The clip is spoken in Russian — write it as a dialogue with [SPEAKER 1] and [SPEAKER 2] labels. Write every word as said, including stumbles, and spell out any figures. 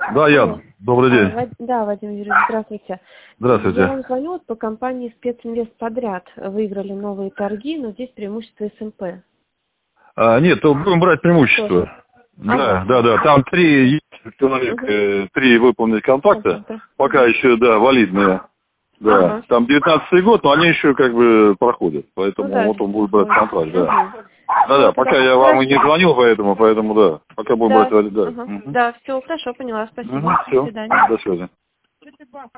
[SPEAKER 1] Да, я. Добрый день.
[SPEAKER 2] А, Вад- Да, Вадим Юрьевич, здравствуйте.
[SPEAKER 1] Здравствуйте.
[SPEAKER 2] Я вам звоню вот по компании «Специнвест Подряд». Выиграли новые торги, но здесь преимущество СМП.
[SPEAKER 1] А, нет, то будем брать преимущество.
[SPEAKER 2] Тоже.
[SPEAKER 1] Да,
[SPEAKER 2] Ага.
[SPEAKER 1] да, да. Там три есть человек,
[SPEAKER 2] Угу.
[SPEAKER 1] э, три выполненных контакта.
[SPEAKER 2] Контакты.
[SPEAKER 1] Пока еще, да, валидные. Да.
[SPEAKER 2] Ага.
[SPEAKER 1] Там девятнадцатый год, но они еще как бы проходят. Поэтому
[SPEAKER 2] Ну да,
[SPEAKER 1] вот он будет брать контракт, да.
[SPEAKER 2] Угу.
[SPEAKER 1] Да, да,
[SPEAKER 2] Всё,
[SPEAKER 1] пока
[SPEAKER 2] тогда
[SPEAKER 1] я вам и не
[SPEAKER 2] хорошо.
[SPEAKER 1] звонил, поэтому, поэтому да. Пока будем брать
[SPEAKER 2] Да,
[SPEAKER 1] валид, да.
[SPEAKER 2] ага.
[SPEAKER 1] Угу.
[SPEAKER 2] Да, все, хорошо, поняла, спасибо.
[SPEAKER 1] Угу.
[SPEAKER 2] До
[SPEAKER 1] Все.
[SPEAKER 2] свидания.
[SPEAKER 1] До связи.